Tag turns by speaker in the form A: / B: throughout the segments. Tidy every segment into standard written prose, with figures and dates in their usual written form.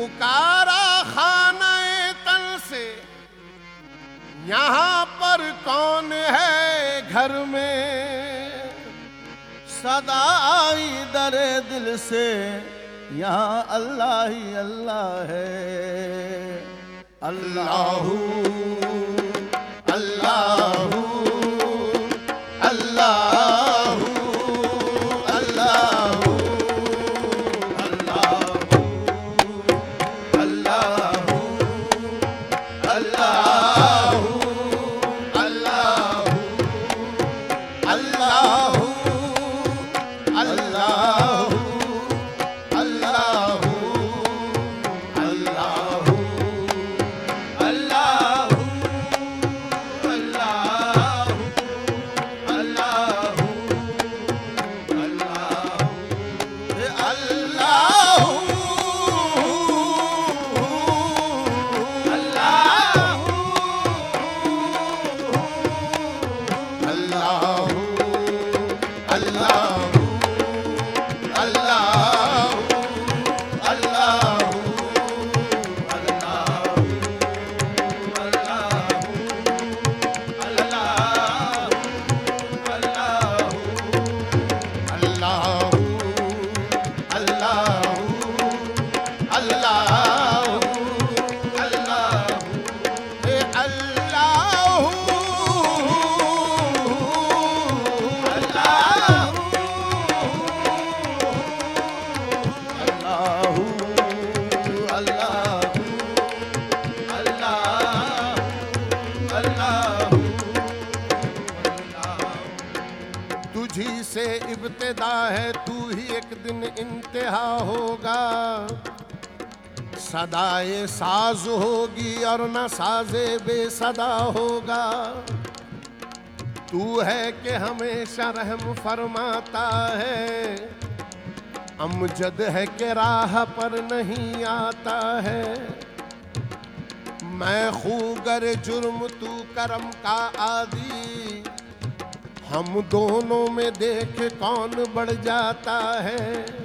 A: पुकारा खाने तन से, यहाँ पर कौन है घर में।
B: सदा आई दरे दिल से, यहाँ अल्लाह ही अल्लाह है। अल्लाहू अल्लाहू अल्लाहू अल्लाहू अल्लाहू अल्लाहू अल्लाहू अल्लाहू अल्लाहू अल्लाहू तुझी से इब्तिदा है, तू ही एक दिन इंतहा होगा। सदाए साज होगी और न साजे बेसदा होगा। तू है कि हमेशा रहम फरमाता है, अमजद है कि राह पर नहीं आता है। मैं खूगर जुर्म तू करम का आदी, हम दोनों में देख कौन बढ़ जाता है।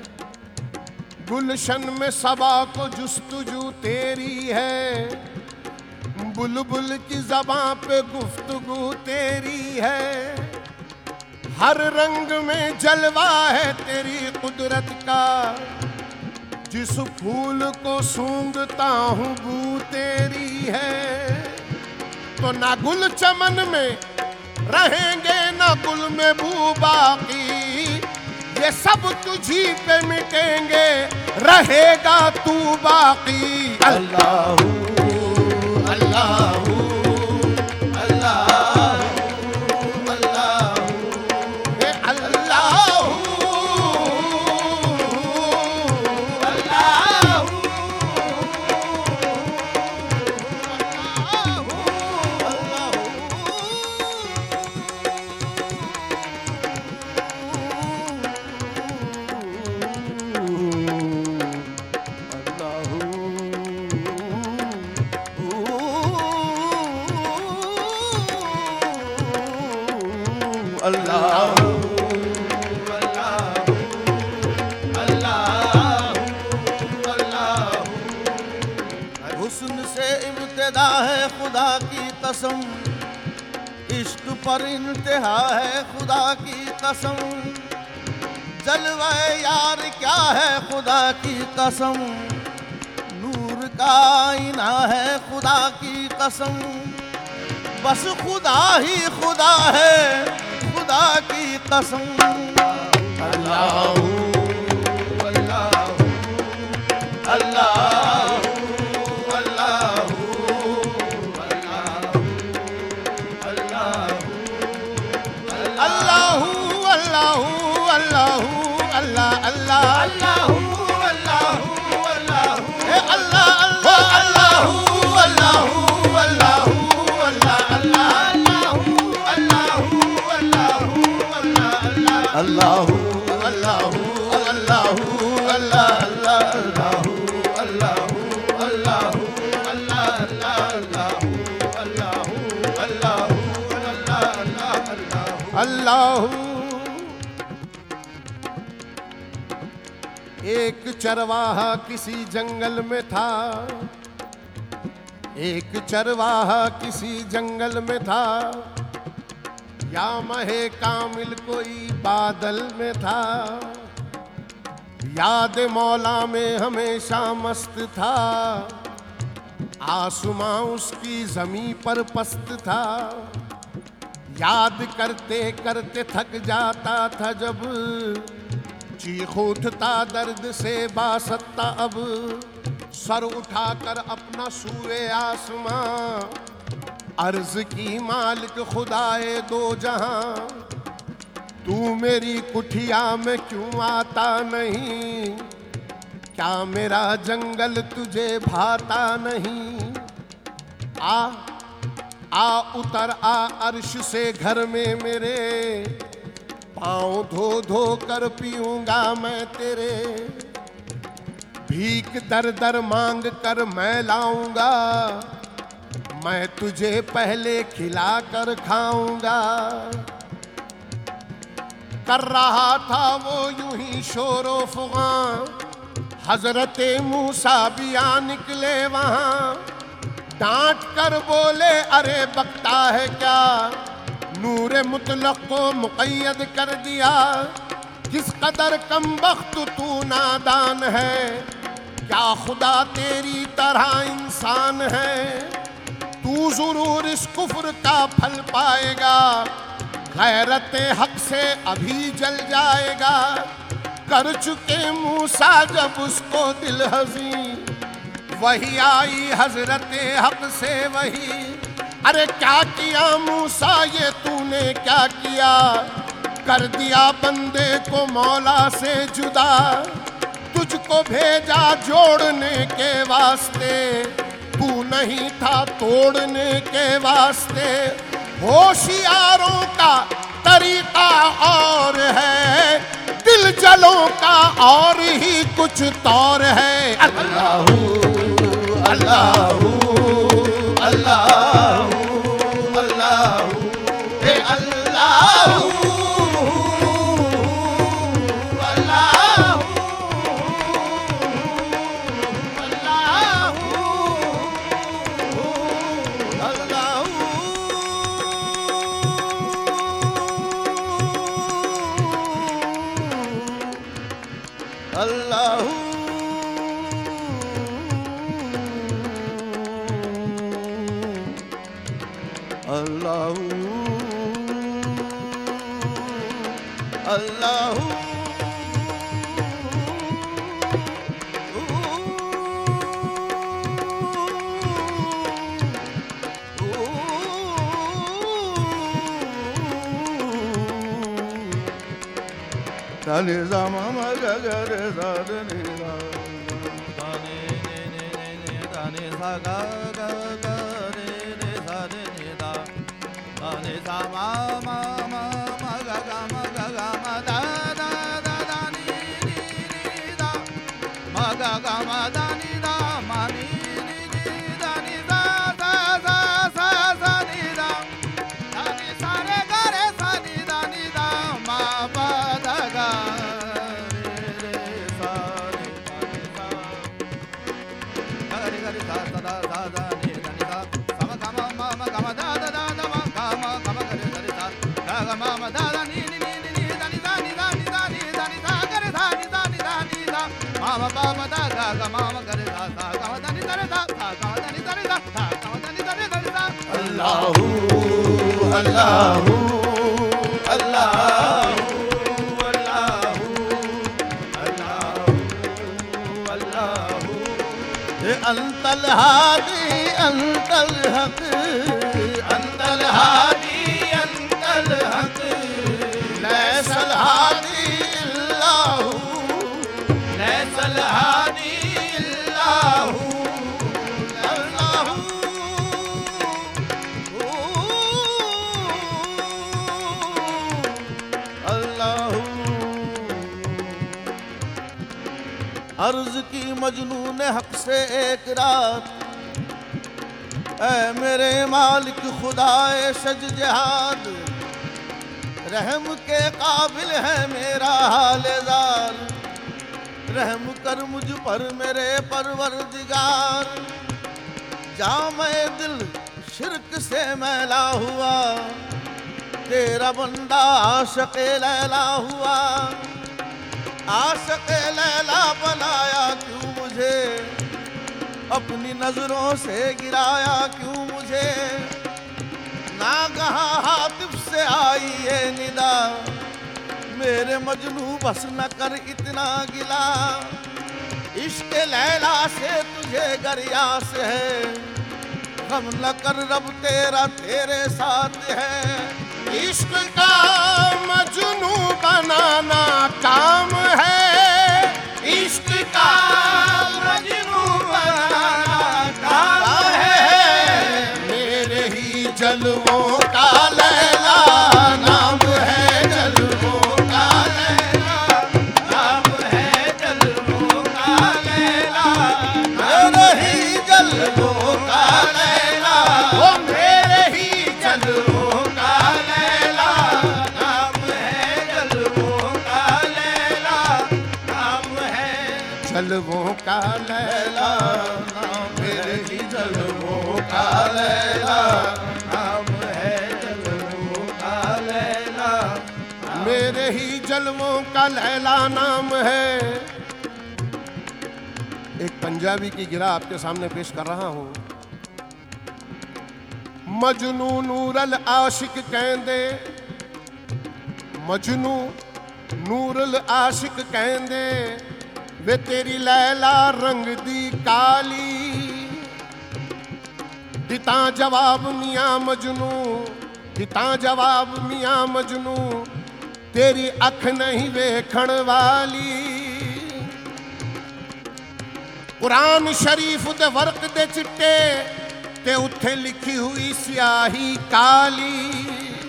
B: गुलशन में सबा को जुस्तजू तेरी है, बुलबुल की ज़बां पे गुफ्तगू तेरी है। हर रंग में जलवा है तेरी कुदरत का, जिस फूल को सूंघता हूँ बू तेरी है। तो ना गुल चमन में रहेंगे ना गुल में बू बाकी, ये सब तुझी पे मिटेंगे, रहेगा तू बाकी। अल्लाहू अल्लाहू हुस्न से इब्तिदा है खुदा की कसम, इश्क पर इंतहा है खुदा की कसम। जलवा यार क्या है खुदा की कसम, नूर का आईना है खुदा की कसम। बस खुदा ही खुदा है खुदा की कसम। अल्लाहू अल्लाहू अल्लाहू अल्लाहू अल्लाहू अल्लाहू अल्लाहू अल्लाहू अल्लाह अल्लाह अल्लाहू अल्लाहू अल्लाहू अल्लाह अल्लाहू अल्लाहू अल्लाहू अल्लाहू अल्लाहू अल्लाहू अल्लाह अल्लाहू अल्लाहू अल्लाहू अल्लाहू अल्लाहू अल्लाहू। एक चरवाहा किसी जंगल में था, एक चरवाहा किसी जंगल में था, या महे कामिल कोई बादल में था, याद मौला में हमेशा मस्त था, आसमां उसकी जमीन पर पस्त था, याद करते करते थक जाता था जब, चीख उठता दर्द से बासत्ता अब, सर उठाकर अपना सूए आसमां, अर्ज की मालिक खुदाए दो जहां, तू मेरी कुठिया में क्यों आता नहीं, क्या मेरा जंगल तुझे भाता नहीं, आ उतर आ अर्श से घर में मेरे, पाँव धो धो कर पीऊंगा मैं तेरे, भीख दर दर मांग कर मैं लाऊंगा, मैं तुझे पहले खिला कर खाऊंगा। कर रहा था वो यूं ही शोरो फुगा, हजरत मूसा भी आ निकले वहां, डांट कर बोले अरे बकता है क्या, नूरे मुतलक को मुक़य्यद कर दिया, किस कदर कमबख्त तू नादान है, क्या खुदा तेरी तरह इंसान है, तू जरूर इस कुफ्र का फल पाएगा, गैरत हक से अभी जल जाएगा। कर चुके मूसा जब उसको दिल हज़ी, वही आई हजरत हक से वही, अरे क्या किया मूसा ये तूने क्या किया, कर दिया बंदे को मौला से जुदा, तुझको भेजा जोड़ने के वास्ते, तू नहीं था तोड़ने के वास्ते, होशियारों का तरीका और है, दिल जलों का और ही कुछ तौर है। अल्लाहू अल्लाहू अल्लाहू अल्लाहू हे Allahu Allahu
A: Dani zamama gagare zadani
C: dani ne ne ne ne dani sa ga ga ga re re sa re ne da dani sa ma ma ma ma ga ga ma da da da dani ni ni da ma ga ma dani da ma ni ni dani da sa sa sa sa ni da dani sa re ga re sa ni dani da ma pa da ga
A: Allahu Allahu Allahu Antil Hadi Antil हक अंतल हादी अंतल हक लैसल हादी इल्लाहु लैसल हादी इल्लाहु अल्लाहु अल्लाहु। अर्ज की मजनून हक से एक रात, ऐ मेरे मालिक खुदाए सज जहाद, रहम के काबिल है मेरा हाल ज़ाल,
C: रहम कर मुझ पर मेरे परवरदिगार। जामे दिल शिरक से मैला हुआ, तेरा बंदा आशिक़ लैला हुआ। आशिक़ लैला बनाया क्यों मुझे, अपनी नजरों से गिराया क्यों मुझे। नागहा हातिफ से आई ये निदा, मेरे मजनू बस न कर इतना गिला। इश्क लैला से तुझे गरियास है, गम न कर रब तेरा तेरे साथ है।
B: इश्क का मजनू बनाना काम है, इश्क का
C: मजनू बनाना काम है।
B: मेरे ही जलवों का लैला नाम है, जलवों का लैला
C: नाम है जलवों का लैला। मेरे ही जलवों का लैला,
B: ओ मेरे ही जलवों
C: का लैला नाम है जलवों का लैला नाम है।
B: जलवों का लैला मेरे ही जलवों का लैला
C: नाम है जलवों का लैला।
B: मेरे ही जलवों का लैला नाम है। एक पंजाबी की गिरा आपके सामने पेश कर रहा हूं। मजनू नूरल आशिक कहंदे, मजनू नूरल आशिक कहंदे, वे तेरी लैला रंग दी काली। दिता जवाब मियां मजनू, दिता जवाब मियां मजनू, तेरी अख नहीं वेखण वाली। कुरान शरीफ दे वर्क दे चिट्टे ते उत्थे लिखी हुई स्याही काली।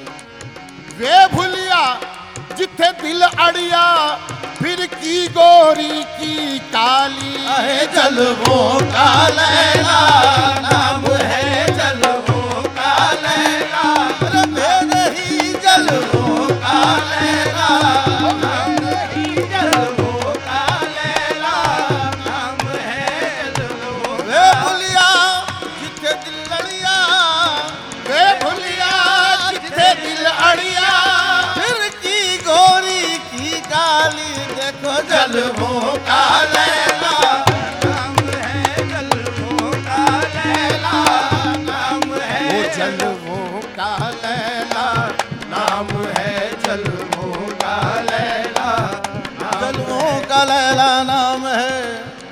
B: वे भुलिया जिथे दिल अड़िया, फिर की गोरी की काली।
C: है जलवों का लैला नाम है जलवों का लैला। मेरे ही जलवों का लैला, मेरे ही जलवों का लैला नाम है जलवों। वे भुलिया जिथे दिल अड़िया,
B: वे भुलिया जिथे दिल अड़िया,
C: फिर की गोरी की काली। देखो जलवों का लैला नाम है जलवों का लैला नाम है।
B: वो जलवों का लैला नाम है, जलवों का लैला
C: जलवों का लैला नाम है।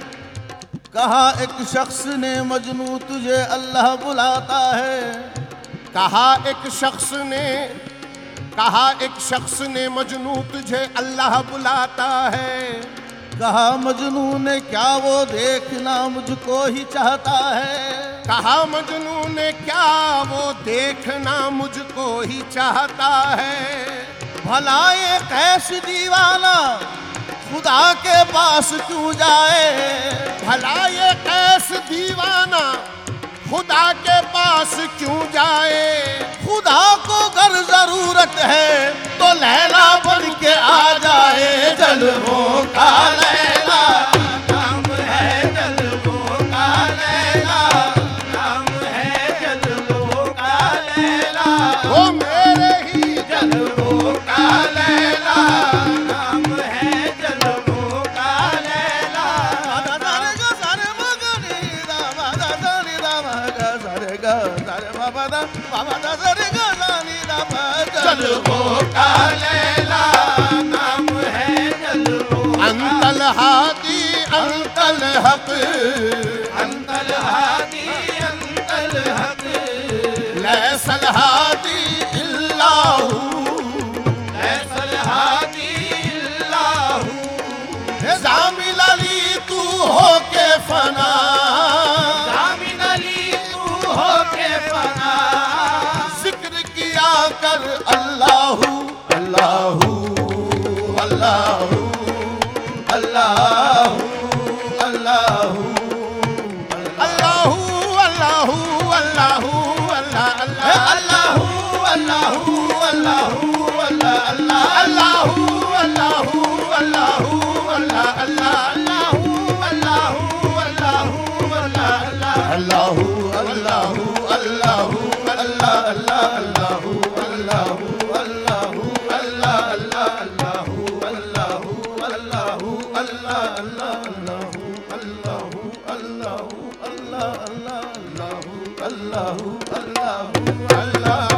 C: कहा एक शख्स ने मजनू तुझे अल्लाह बुलाता है।
B: कहा एक शख्स ने, कहा एक शख्स ने मजनू तुझे अल्लाह बुलाता है।
C: कहा मजनू ने क्या वो देखना मुझको ही चाहता है।
B: कहा मजनू ने क्या वो देखना मुझको ही चाहता है।
C: भला ये कैस दीवाना खुदा के पास क्यों जाए।
B: भला ये कैस दीवाना खुदा के पास क्यों जाए।
C: खुदा को गर जरूरत है तो लैला बन के आ जाए। जलवों का लैला नाम है जलवों का लैला नाम है जलवों का लैला।
B: वो मेरे ही
C: जलवों का लैला नाम है जलवों का लैला। सारे ग सारे मगनी दा दा सारे दा मग सारे ग सारे बाबा दा सारे ग सानी दा मग। जलवों का लैला नाम है जलवों।
B: अंतल हादी अंतल हक,
C: अंतल हादी अंतल हक।
B: लैसल हादी इल्लाहु,
C: लैसल हादी इल्लाहु।
B: जामिल अली तू हो के फना,
C: जामिन अली तू हो के फना।
B: जिक्र किया कर अल्लाहु अल्लाहु अल्लाहु
C: अल्लाहु अल्लाहु
B: अल्लाहु अल्लाहु अल्लाहु अल्लाह अल्लाह
C: अल्लाहु अल्लाहु अल्लाहु अल्लाह अल्लाह
B: अल्लाहु अल्लाहु अल्लाहु अल्लाह अल्लाह अल्लाहू अल्लाहू अल्लाहू अल्लाह अल्लाह अल्लाहू अल्लाहू अल्लाहू अल्लाह अल्लाह अल्लाहू अल्लाहू अल्लाहू अल्लाह अल्लाह अल्लाहू अल्लाहू अल्लाहू अल्लाह अल्लाह अल्लाहू अल्लाहू अल्लाहू अल्लाह